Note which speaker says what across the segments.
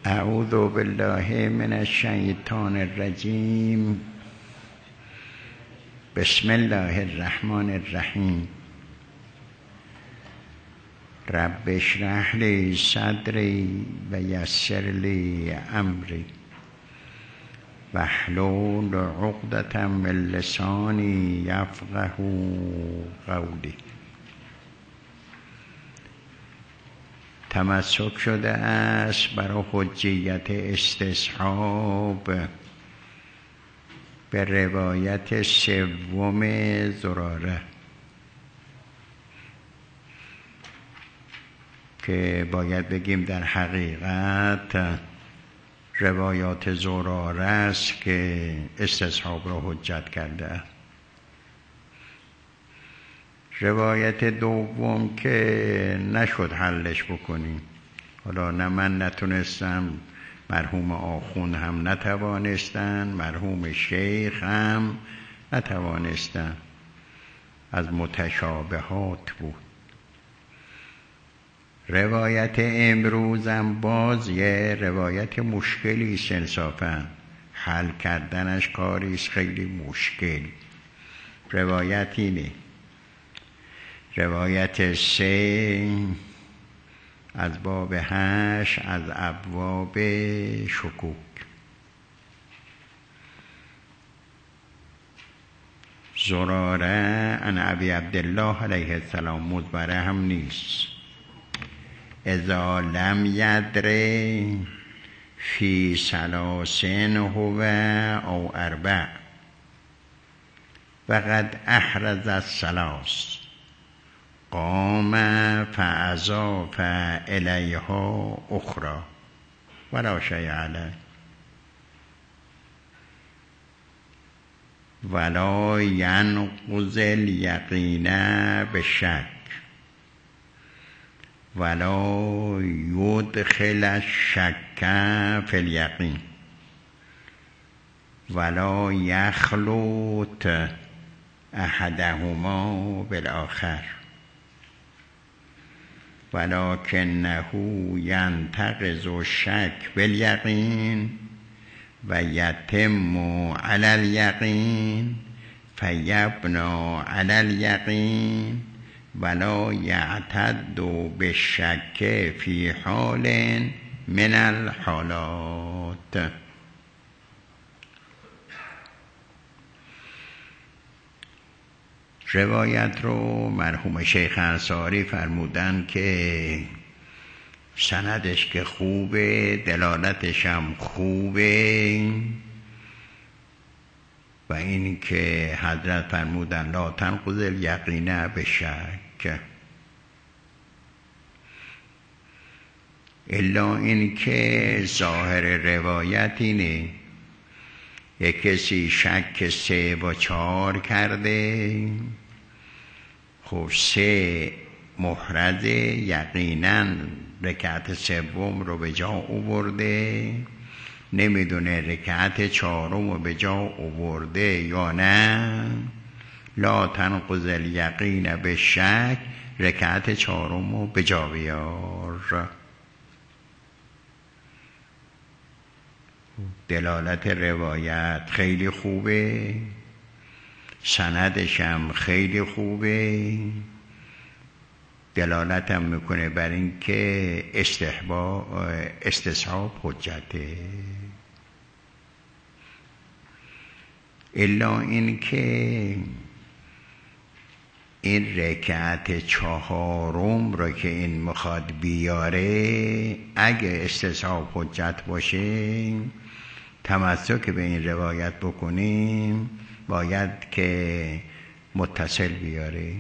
Speaker 1: اعوذ بالله من الشیطان الرجیم. بسم الله الرحمن الرحیم. رب اشرح لی صدری و یسر لی امری واحلل عقدة من لسانی یفقهوا قولی. تمسک شده است برای حجیت استصحاب به روایت سوم زراره که باید بگیم در حقیقت روایات زراره است که استصحاب را حجت کرده. روایت دوم که نشد حلش بکنیم، حالا نه من نتونستم، مرحوم آخوند هم نتوانستن، مرحوم شیخ هم نتوانستن، از متشابهات بود. روایت امروزم باز یه روایت مشکلی انصافاً حل کردنش کاریست خیلی مشکل. روایت اینه، روایت 3 از باب 8 از ابواب شکوک. زراره عن ابی عبدالله علیه السلام، مزبره هم نیست. اذا لم یدر فی 3 هو او 4 وقد احرز الثلاث قام فاضاف الیها اخرى ولا شیء علیه ولا ینقض الیقین بالشک ولا یدخل الشک فی الیقین ولا یخلط احدهما بالآخر ولکنه ینتقض الشک بالیقین و یتم علی الیقین فیبنی علی الیقین ولا یعتد بالشک فی حال من الحالات. روایت رو مرحوم شیخ انصاری فرمودن که سندش که خوبه، دلالتش هم خوبه، و این که حضرت فرمودن لا تنقض الیقین بالشک، الا این که ظاهر روایت اینه یک کسی شک 3 و 4 کرده، خب 3 محرز یقینا رکعت 3 رو به جا آورده، نمیدونه رکعت 4 رو به جا آورده یا نه. لا تنقض الیقین بالشک، رکعت 4 رو به جا بیار. دلالت روایت خیلی خوبه، سندش هم خیلی خوبه، دلالت هم میکنه بر این که استصحاب حجته. الا این که این رکعت 4 رو که این میخواد بیاره، اگه استصحاب حجت باشه، تمسک به این روایت بکنیم، باید که متصل بیاره.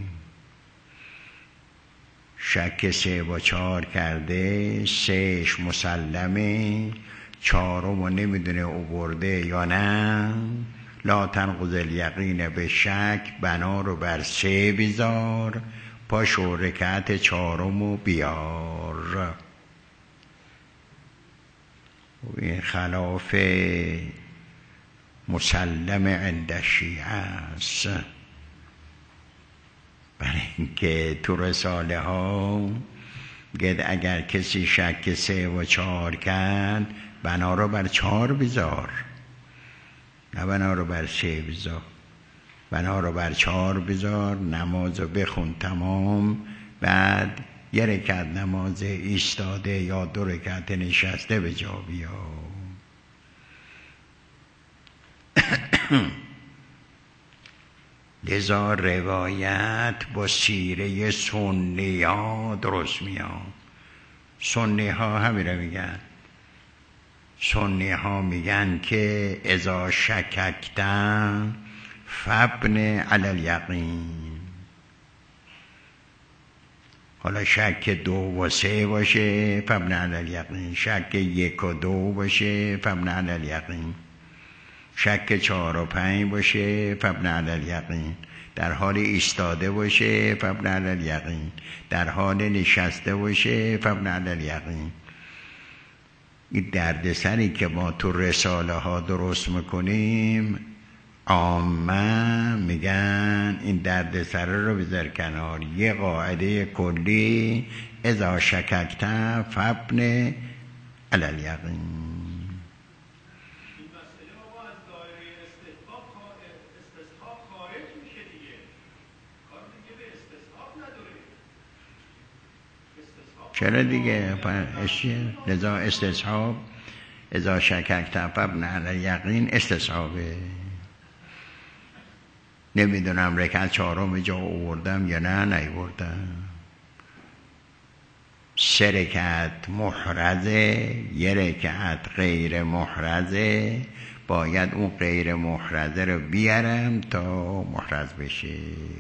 Speaker 1: شک 3 و 4 کرده، 3 مسلمه، 4 رو نمیدونه آورده یا نه. لا تنقض الیقین بالشک، بنا رو بر 3 بیزار، پاشو رکعت 4 رو بیار. این خلاف مسلم عند شیعه است، برای اینکه تو رساله ها گد اگر کسی شک 3 و 4 کرد، بنا رو بر 4 بذار، نه بنا رو بر 3 بذار، بنا رو بر 4 بذار، نماز رو بخون تمام، بعد 1 رکعت نماز ایستاده یا 2 رکعت نشسته به جا بیار. لذا روایت با سیره سنی ها درست میاد. سنی ها همین رو میگن. سنی ها میگن که اذا شککتن فابن علی الیقین. حالا شک 2 و 3 باشه فابن علی الیقین، شک 1 و 2 باشه فابن علی الیقین، شک 4 و 5 باشه فابن علی الیقین، در حال ایستاده باشه فابن علی الیقین، در حال نشسته باشه فابن علی الیقین. این دردسری که ما تو رساله ها درست میکنیم، عامه میگن این دردسر رو بذار کنار. یه قاعده کلی اذا شککت فابن علی الیقین. چرا دیگه؟ لذا استصحاب اذا شککت فابن علی الیقین استصحابه. نمیدونم رکعت 4 جا آوردم یا نه نیاوردم. 3 رکعت محرزه، 1 رکعت غیر محرزه، باید اون غیر محرزه رو بیارم تا محرز بشه.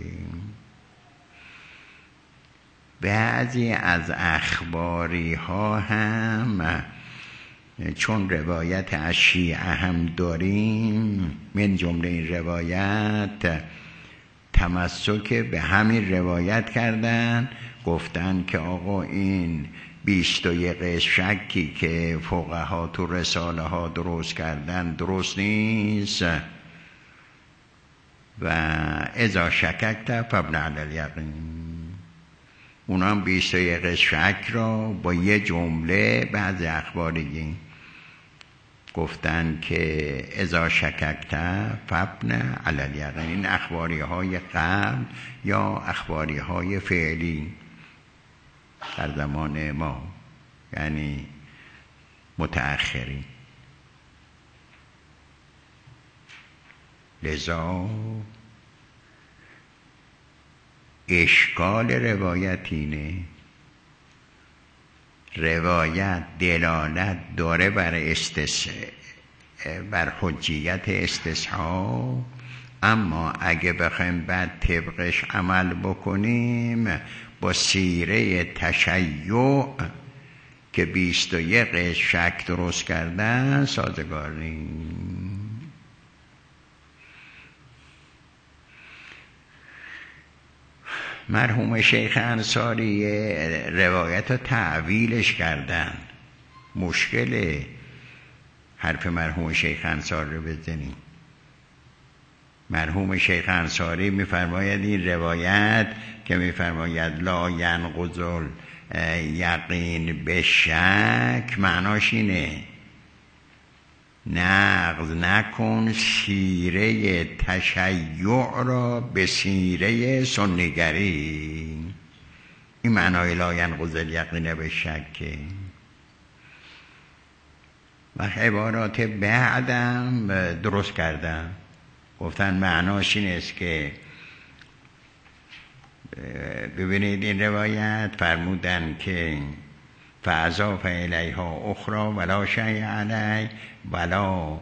Speaker 1: بعضی از اخباری ها هم چون روایت از شیعه هم داریم، من جمله این روایت تمسک به همین روایت کردن، گفتن که آقا این 21 شکی که فقها تو رساله ها درست کردن درست نیست و اذا شککت فابن علی الیقین. اونا هم 21 شک را با یه جمله بعض اخباری گفتن که اذا شککت فابن علی الیقین. این اخباری های قبل یا اخباری های فعلی در زمان ما، یعنی متأخرین. لذا اشکال روایت اینه، روایت دلالت داره بر حجیت استصحاب، اما اگه بخوایم بعد طبقش عمل بکنیم با سیره تشیع که 21 شک درست کردن سازگار نیست. مرحوم شیخ انصاری روایت رو تعویلش کردن. مشکل حرف مرحوم شیخ انصاری رو بزنیم. مرحوم شیخ انصاری میفرماید این روایت که میفرماید لا ینقض یقین به شک، معناش اینه نقض نکن سیره تشیع را به سیره سنیگری. این معنای لا ینقض یقین به شک. و عبارات بعدم درست کردم، گفتن معناش این است که ببینید این روایت فرمودن که فاضاف الیها اخرى ولا شیء علی ولا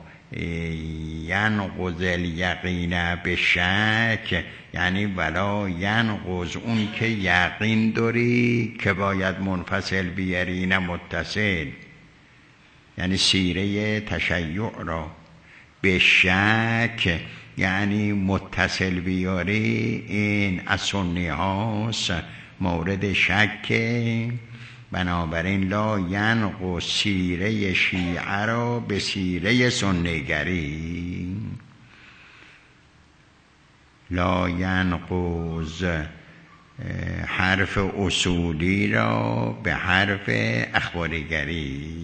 Speaker 1: ینقض الیقین بشک، یعنی ولا ینقض اون که یقین داری که باید منفصل بیاری نه متصل، یعنی سیره تشیع را به شک یعنی متصل بیاری. این از سنی هاست، مورد شک. بنابراین لا ینقض سیره شیعه را به سیره سنیگری. لا ینقض حرف اصولی را به حرف اخباریگری.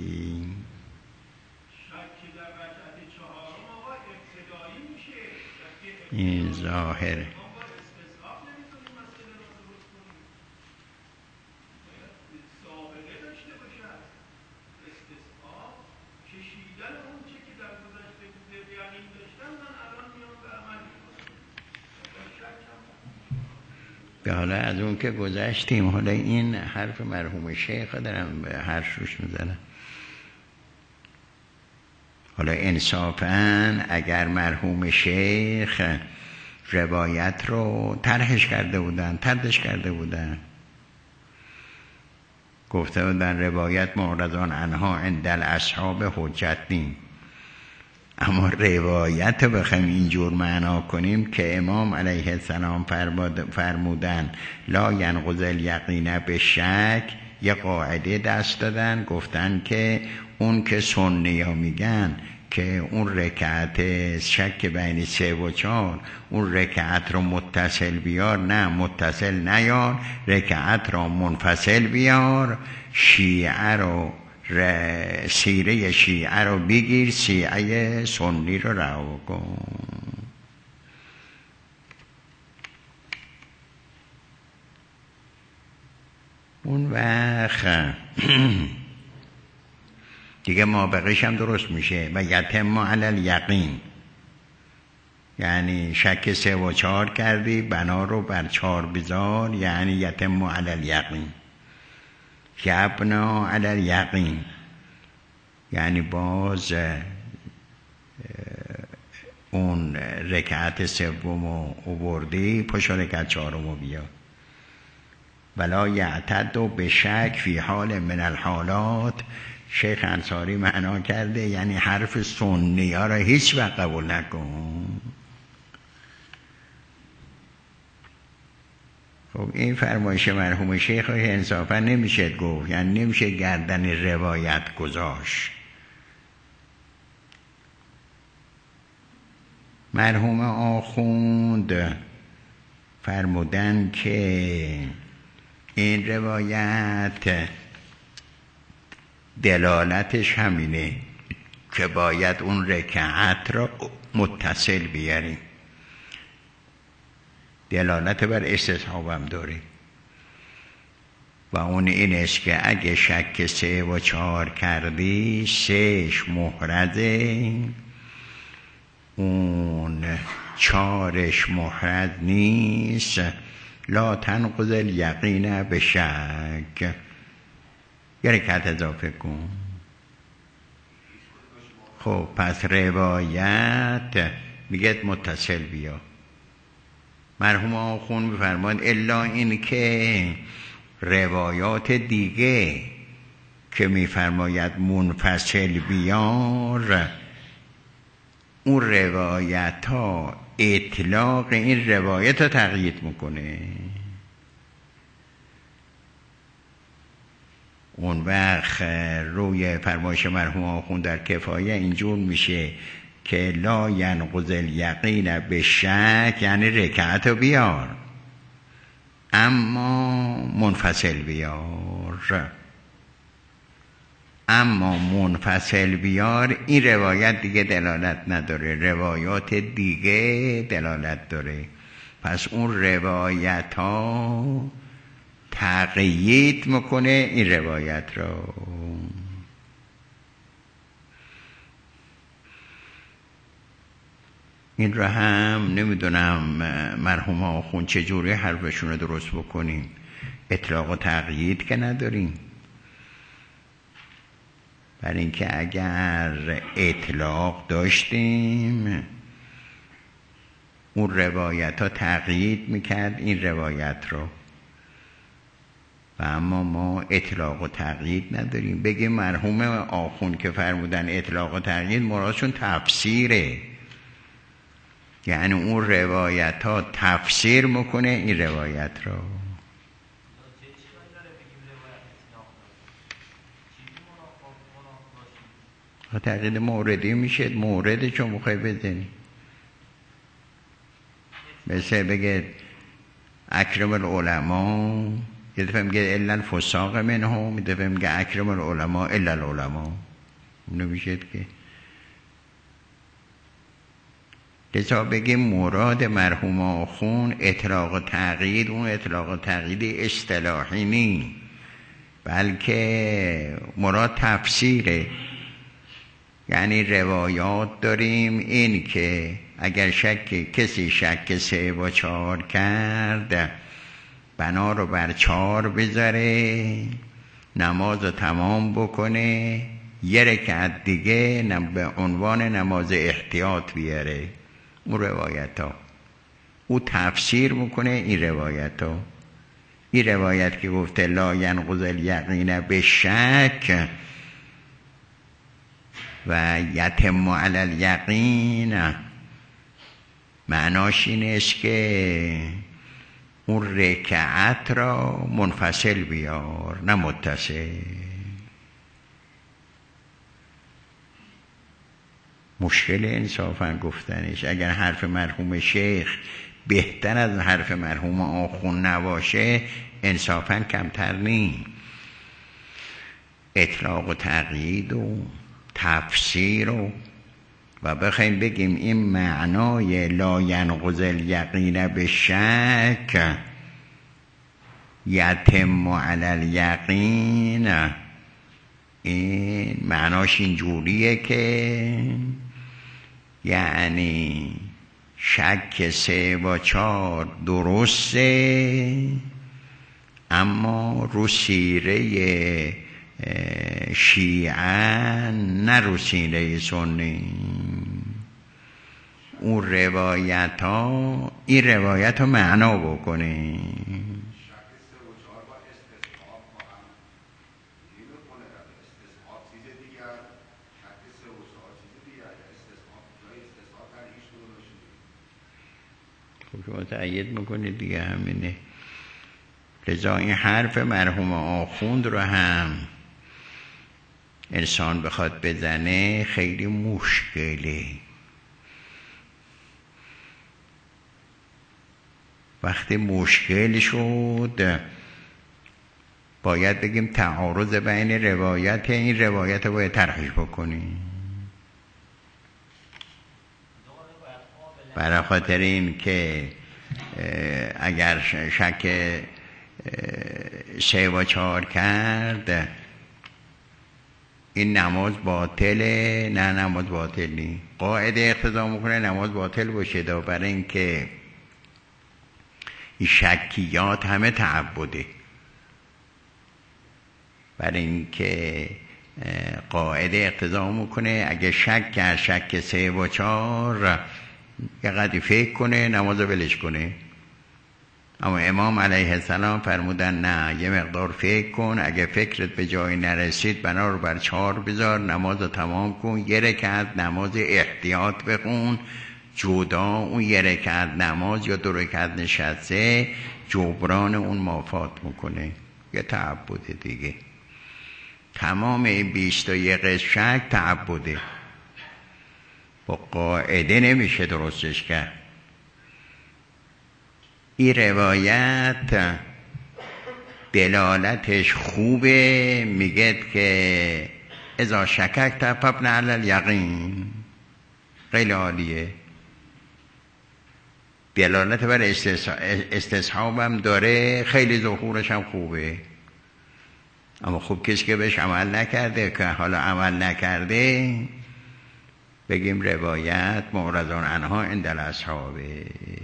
Speaker 1: این ظاهر حالا از اون که گذشتیم، حالا این حرف مرحوم شیخ دارم به حرف روش میزنم. حالا انصافاً اگر مرحوم شیخ روایت رو طردش کرده بودن گفته بودن روایت معرضان عنها عند الاصحاب حجت نیم، اما روایت رو بخوایم اینجور معنا کنیم که امام علیه السلام فرمودن لا ینقض الیقین به شک، یه قاعده دست دادن، گفتن که اون که سنی ها میگن که اون رکعت شک بین 3 و 4، اون رکعت رو متصل بیار، نه متصل نیار، رکعت رو منفصل بیار، شیعه رو سیره شیعه رو بگیر، شیعه سنی رو رها کن. اون وقت دیگه ما بقیش هم درست میشه و یتم علی الیقین، یعنی شک 3 و 4 کردی، بنا رو بر 4 بذار، یعنی یتم علی الیقین. یبنا علی الیقین یعنی باز اون رکعت 3 آوردی، پشت رکعت 4 بیا. ولا یعتد به شک فی حال من الحالات، شیخ انصاری معنا کرده یعنی حرف سنی ها را هیچ وقت قبول نکن. خب این فرمایش مرحوم شیخ انصافا نمیشه گفت، یعنی نمیشه گردن روایت گذاشت. مرحوم آخوند فرمودن که این روایت دلالتش همینه که باید اون رکعت را متصل بیاریم، دلالت بر استصحاب هم داره و اون این است که اگه شک 3 و 4 کردی، 3 محرزه، اون 4 محرز نیست، لا تنقض الیقین به شک، یه رکعت اضافه کن. خب پس روایت میگه متصل بیا. مرحوم آخون میفرماید الا این که روایات دیگه که میفرماید منفصل بیار، اون روایت ها اطلاق این روایت ها تقیید میکنه. اون وقت روی فرمایش مرحوم آخوند در کفایه اینجور میشه که لا ینقض الیقین به شک، یعنی رکعت رو بیار اما منفصل بیار. اما منفصل بیار این روایت دیگه دلالت نداره، روایات دیگه دلالت داره. پس اون روایت ها تقیید میکنه این روایت رو. این رو هم نمیدونم مرحوم آخوند چجوری حرفشون رو درست بکنیم. اطلاق و تقیید که نداریم، برای اینکه اگر اطلاق داشتیم اون روایت ها تقیید میکرد این روایت رو، و اما ما اطلاق و تقیید نداریم. بگیم مرحوم آخوند که فرمودن اطلاق و تقیید مرادشون تفسیره، یعنی اون روایت ها تفسیر میکنه این روایت رو. تقیید موردی میشه، مورد چون مخوای بزنی، مثل بگه اکرم العلماء، یه دفعه میگه الا الفساق منهم، یه دفعه میگه اکرم العلماء الا العلماء. نمیشه که لذا بگیم مراد مرحوم آخوند اطلاق تقیید، اون اطلاق تقیید اصطلاحی نی، بلکه مراد تفسیره. یعنی روایات داریم این که اگر کسی شک 3 و 4 کرد، بنا رو بر 4 بذاره، نماز رو تمام بکنه، 1 رکعت دیگه به عنوان نماز احتیاط بیاره. اون روایت ها او تفسیر میکنه. این روایت که گفته لا ینقض الیقین بالشک و یتم علی الیقین، معناش این است که اون رکعت را منفصل بیار نه متصل. مشکل انصافا گفتنش. اگر حرف مرحوم شیخ بهتر از حرف مرحوم آخوند نباشه، انصافا کمتر نی. اطلاق و تقیید و تفسیر و بخوایم بگیم این معنای لا ینقض الیقین بالشک یتم علی الیقین، این معناش این جوریه که یعنی شک 3 و 4 درسته، اما رو سیره شیعه نه رو سیره سنی. اون روایت ها این روایت ها معنا بکنه. شما تأیید میکنید دیگه، همینه. لذا این حرف مرحوم آخوند رو هم انسان بخواد بزنه خیلی مشکله. وقتی مشکل شد باید بگیم تعارض بین روایت، این روایت رو باید طرحش بکنیم. برای خاطر این که اگر شک 3 و 4 کرد این نماز باطله، نه نماز باطل نی. قاعده اقتضا میکنه نماز باطل باشه، برای این که این شکیات همه تعبده. برای این که قاعده اقتضا میکنه اگه شک کرد شک 3 و 4 یه قدری فکر کنه نماز ولش کنه. اما امام علیه السلام فرمودن نه، یه مقدار فکر کن، اگه فکرت به جایی نرسید بنا رو بر 4 بذار، نماز رو تمام کن، 1 رکعت نماز احتیاط بخون، جدا اون 1 رکعت نماز یا 2 رکعت نشسته جبران اون مافات میکنه. یه تعبده دیگه. تمام این 21 شک تعبده، با قاعده نمیشه درستش کرد. این روایت دلالتش خوبه، میگه که اذا شککت فابن علی الیقین. خیلی عالیه. دلالت بر استصحابم داره، خیلی ظهورش هم خوبه. اما خب کسی که بهش عمل نکرده، که حالا عمل نکرده، بگیم روایت معرضون عنها عند الاصحابه.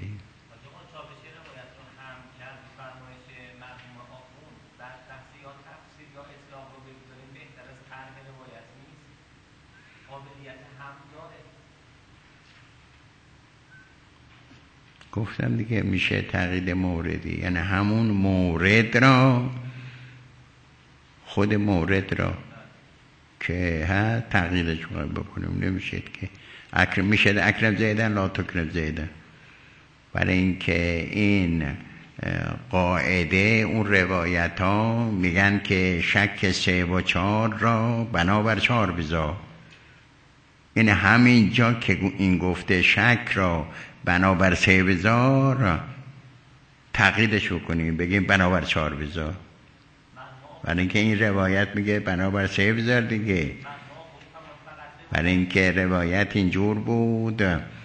Speaker 1: گفتم دیگه میشه تقیید موردی، یعنی همون مورد را، خود مورد را که ها تقییدش بکنیم. نمیشه که اکرم میشه اکرم زیدن لا تکرم زیدن، برای اینکه این قاعده اون روایت ها میگن که شک 3 و 4 را بنابر 4 بذار. این همین جا که این گفته شک را بنابر 3 بذار، تقییدش بکنیم بگیم بنابر 4 بذار، برای اینکه این روایت میگه بنابر 3 بذار دیگه. برای اینکه روایت اینجور بود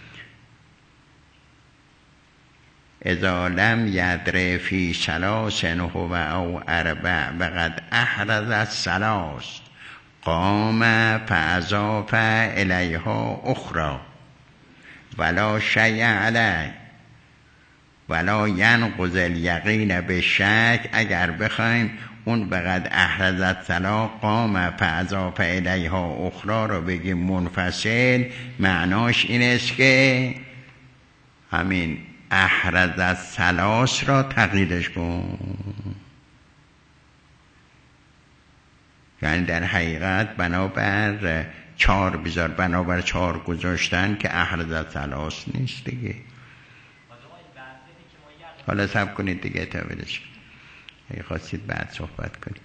Speaker 1: اذا لم یدر فی ثلاث هو او اربع وقد احرز الثلاث قام فاضاف الیها اخرى ولا شیء علیه ولا ینقض الیقین بالشک. اگر بخوایم اون وقد احرز الثلاث قام فاضاف الیها اخرى رو بگیم منفصل، معناش این است که همین احرز الثلاث را تقییدش کن. یعنی در حقیقت بنابر 4 بذار، بنابر 4 گذاشتن که احرز الثلاث نیست دیگه. حالا صبر کنید دیگه تا بدش اگه خواستید بعد صحبت کنید.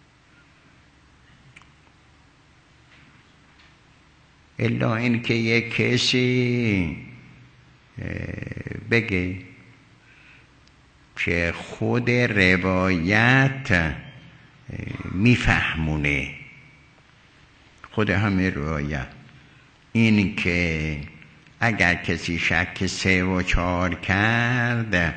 Speaker 1: الا این که یک کسی بگه که خود روایت میفهمونه، خود همه روایت این که اگر کسی شک 3 و 4 کرد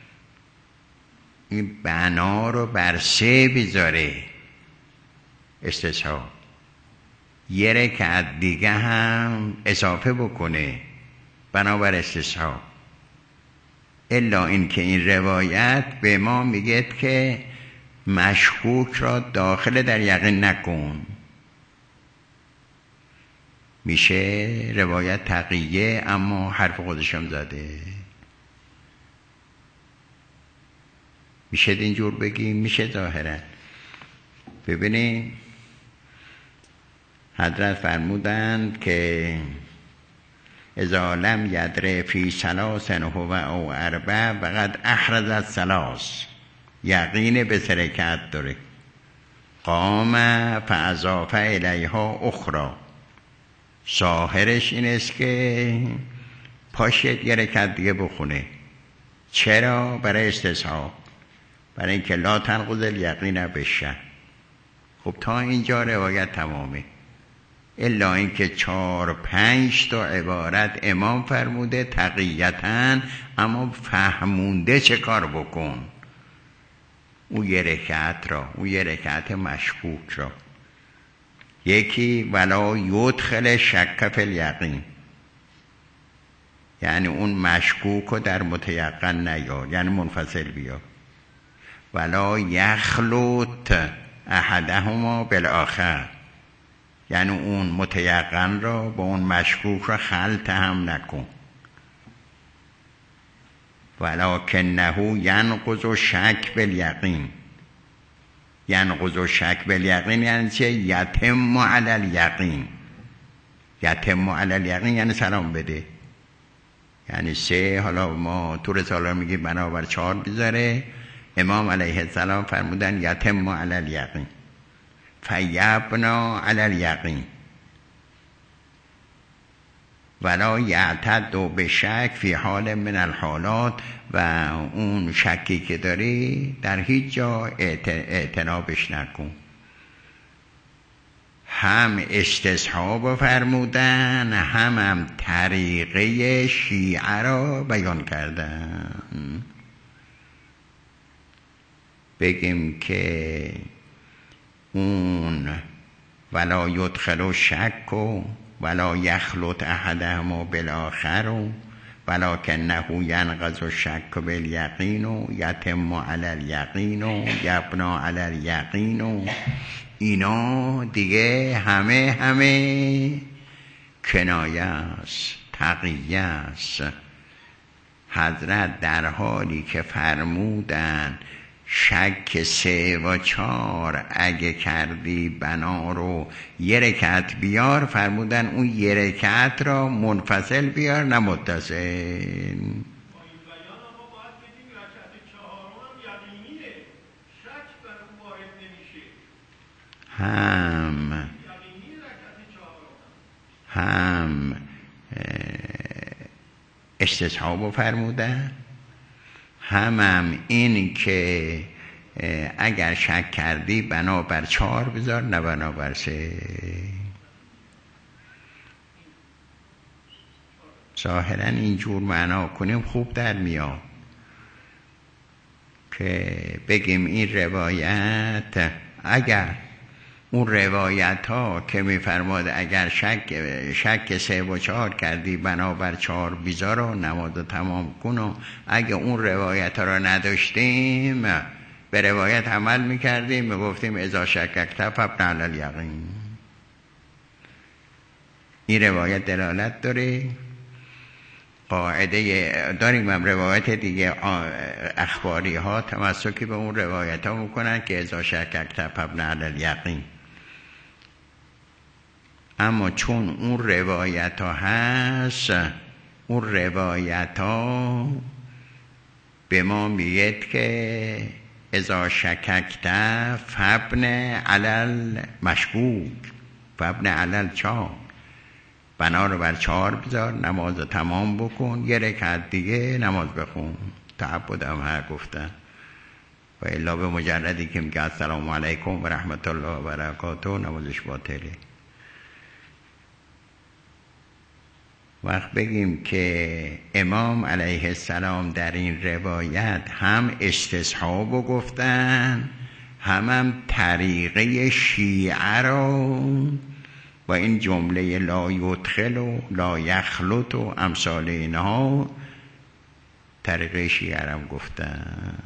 Speaker 1: این بنا رو بر 3 بذاره استصحاب، یه رکعت دیگه هم اضافه بکنه بنابر استصحاب. الا این که این روایت به ما میگه که مشکوک را داخل در یقین نکن، میشه روایت تقیه اما حرف خودشم زده. میشه اینجور بگیم؟ میشه ظاهرا. ببینید حضرت فرمودند که اذا لم یدر فی ثلاث هو او اربع وقد احرز الثلاث، یقین به 3 رکعت داره. قام فاضاف الیها اخرى، ظاهرش این است که پاشید 1 رکعت دیگه بخونه. چرا؟ برای استصحاب، برای اینکه لا تنقض الیقین بالشک. خب تا اینجا روایت تمامه. الا اینکه 4-5 تا عبارت امام فرموده تقییتاً، اما فهمونده چه کار بکن. اون 1 رکعت را، اون 1 رکعت مشکوک را، یکی ولا یدخل شک فی الیقین، یعنی اون مشکوک رو در متیقن نیار، یعنی منفصل بیار. ولا یخلط احدهما بالاخر، یعنی اون متیقن را با اون مشکوک را خلط هم نکن. ولکنه ینقض شک بالیقین، ینقض شک بالیقین یعنی چه؟ یتم علی الیقین. یتم علی الیقین یعنی سلام بده، یعنی 3. حالا ما تو رساله میگیم بنابر 4 بذاره. امام علیه السلام فرمودن یتم علی الیقین فیبنا علی الیقین ولا یعتد به شک فی حال من الحالات، و اون شکی که داری در هیچ جا اعتنابش نکن. هم استصحاب فرمودن، هم طریقه شیعه را بیان کردن. بگیم که اون ولا یدخل شک و ولا یخلط احدهما بالاخر ولکنه ینقض الشک بالیقین و یتم علی الیقین و یبنا علی الیقین و اینا دیگه همه کنایه است، تقیه است. حضرت در حالی که فرمودن شک 3 و 4 اگه کردی بنا رو 1 رکعت بیار، فرمودن اون 1 رکعت را منفصل بیار نه متصل. هم استصحاب فرمودن، همم این که اگر شک کردی بنابر 4 بذار نه بنابر 3. ظاهرا اینجور معنا کنیم خوب در میاد که بگیم این روایت، اگر اون روایت ها که میفرماد اگر شک 3 و 4 کردی بنابر 4 بیزار و نماز تمام کن، و اگه اون روایت ها رو نداشتیم به روایت عمل میکردیم، میگفتیم اذا شککت فابن علی الیقین. این روایت دلالت داره. قاعده داریم هم روایت دیگه اخباری ها تمسکی به اون روایت ها میکنن که اذا شککت فابن علی الیقین. اما چون اون روایت ها هست، اون روایت ها به ما میگید که اذا شککت فابن علی المشکوک، فابن علی الچار، بنا رو بر 4 بذار، نماز تمام بکن، 1 رکعت دیگه نماز بخون. تعبد هم ها گفتن. و الا به مجردی که میگه السلام علیکم و رحمت الله و برکاته نمازش باطله. وقت بگیم که امام علیه السلام در این روایت هم استصحاب گفتن، هم طریقه شیعه رو و این جمله لا یدخل و لا یخلط و امثال اینها طریقه شیعه رو گفتن.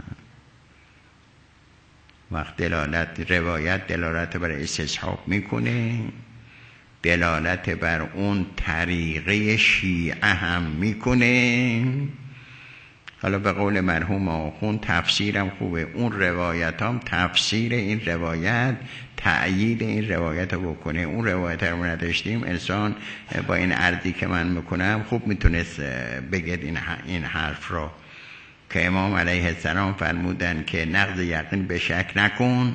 Speaker 1: وقت روایت دلالت بر استصحاب میکنه، دلالت بر اون طریقه شیعه هم میکنه. حالا به قول مرحوم آخوند تفسیرم خوبه، اون روایت هم تفسیر این روایت تأیید این روایت رو بکنه. اون روایت رو نداشتیم انسان با این عرضی که من میکنم خوب میتونست بگید این حرف رو که امام علیه السلام فرمودن که نقض یقین به شک نکن،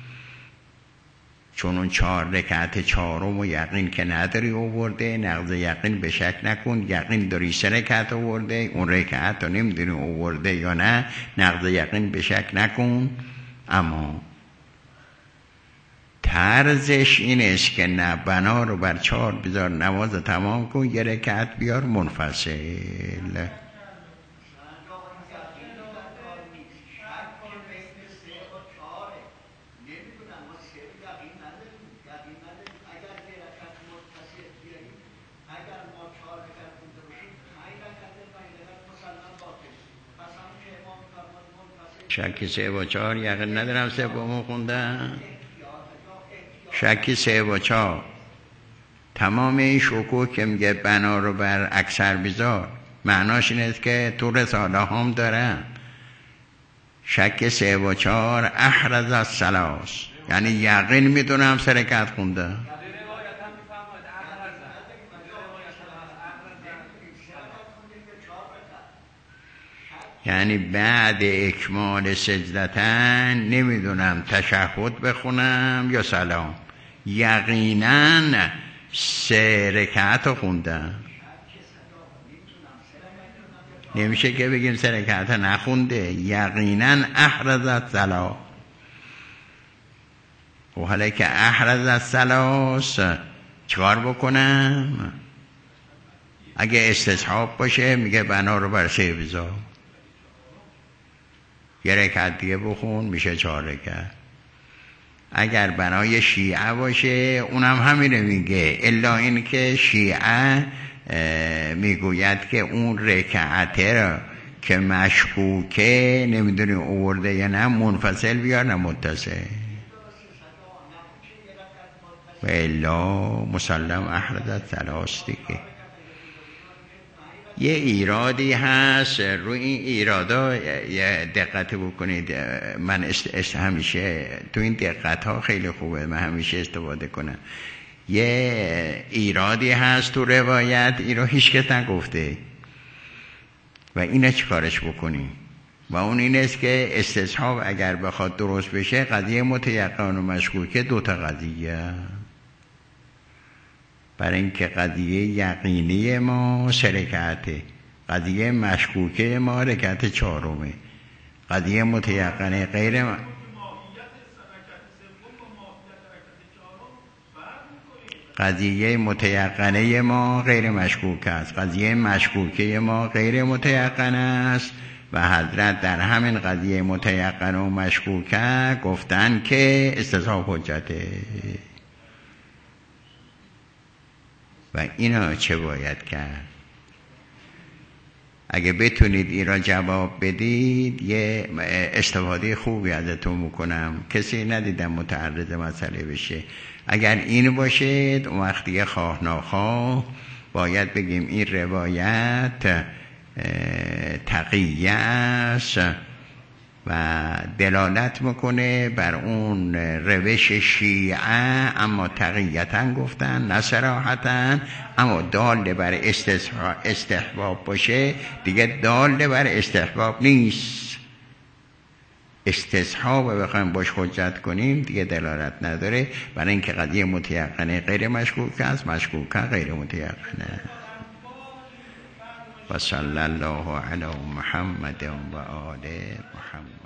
Speaker 1: چون اون 4 رکعت 4 و یقین که نداری آورده، نقض یقین به شک نکن. یقین داری 3 رکعت آورده، اون رکعت رو نمیدونی آورده یا نه، نقض یقین به شک نکن. اما طرزش این است که نه، بنا رو بر 4 بذار، نماز تمام کن، 1 رکعت بیار منفصل. شک 3 و 4 یقین ندارم 3 خوندم. شک 3 و 4 تمام این شکوک که میگه بنا رو بر اکثر بیزار، معناش این است که تو رساله هم دارم. شک 3 و 4 احرز الثلاث، یعنی یقین میدونم 3 رکعت خوندم. یعنی بعد اکمال سجدتن نمیدونم تشهد بخونم یا سلام، یقینا 3 رکعت خوندم. نمیشه که بگیم 3 رکعت نخونده، یقینا احرز الصلاة. و حالا که احرز الصلاة چکار بکنم؟ اگه استصحاب باشه میگه بنا رو بر 3 بذار، 1 رکعت دیگه بخون، میشه 4 رکعت. اگر بنای شیعه باشه اونم همینه میگه، الا این که شیعه میگوید که اون رکعته را که مشکوکه نمیدونی آورده یا نه منفصل بیار نه متصل، و الا مسلم احرزت 3 دیگه. یه ایرادی هست، روی این ایرادا دقت بکنید. من همیشه تو این دقت ها خیلی خوبه، من همیشه استفاده کنم. یه ایرادی هست تو روایت، این رو هیچ کس نگفته و اینه چی کارش بکنیم؟ و اون این است که استصحاب اگر بخواد درست بشه، قضیه متیقن و مشکوکه 2 تا قضیه. برای اینکه قضیه یقینی ما 3 رکعته، قضیه مشکوکه ما رکعت 4. قضیه متیقنه غیر قضیه متیقنه ما غیر مشکوک است، قضیه مشکوکه ما غیر متیقنه است و حضرت در همین قضیه متیقنه و مشکوکه گفتن که استصحاب حجته. و اینا چه باید کرد؟ اگه بتونید این را جواب بدید یه استفاده خوبی ازتون میکنم. کسی ندیدم متعرض مسئله بشه. اگر این باشید اون وقت دیگه خواه ناخواه باید بگیم این روایت تقیه است و دلالت میکنه بر اون روش شیعه، اما تقییتاً گفتن نه صراحتاً، اما دال بر استحباب باشه دیگه دال بر استحباب نیست. استصحاب بخوایم باش حجت کنیم دیگه دلالت نداره، برای اینکه قضیه متیقنه غیر مشکوک است، مشکوکه غیر متیقنه. و صلی الله علی محمد و آل محمد.